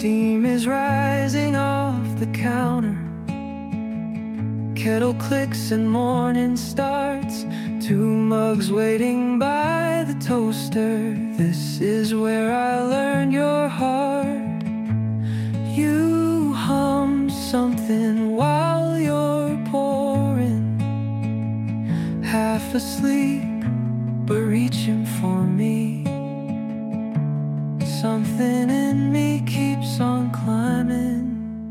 Steam is rising off the counter. Kettle clicks and morning starts. Two mugs waiting by the toaster. This is where I learned your heart. You hum something while you're pouring, half asleep but reaching for me. Something in me keeps on climbing.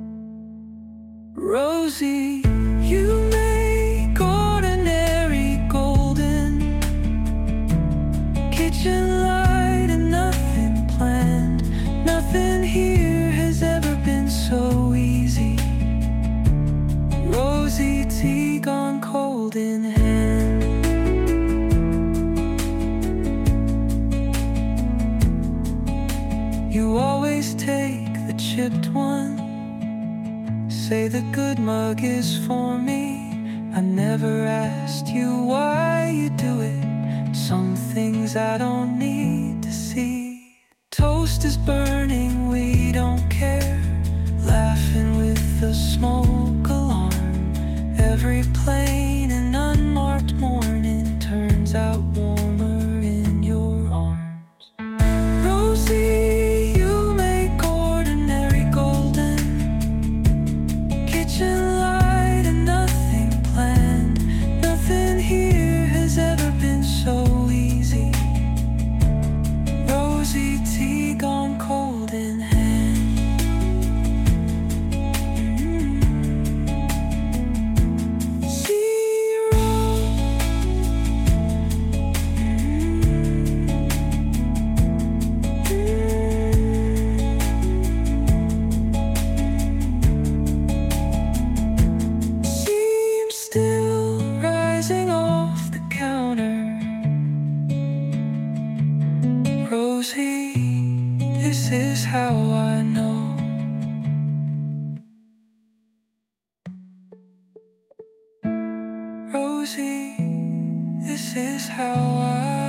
Rosie, you make ordinary golden. Kitchen light and nothing planned. Nothing here has ever been so easy. Rosie, tea gone cold in hand. You always take the chipped one. Say the good mug is for me. I never asked you why you do it. Some things I don't need to see. Toast is burning, we don't care. Laughing with the smoke alarm. Every plain and unmarked morning turns out warmer in your arms. Rosie, you make ordinary golden. Kitchen light and nothing planned. Nothing here has ever been so easy. Rosie, tea gone cold in hand. Zero. Steam still rising off the counter. Rosie, this is how I know. Rosie, this is how I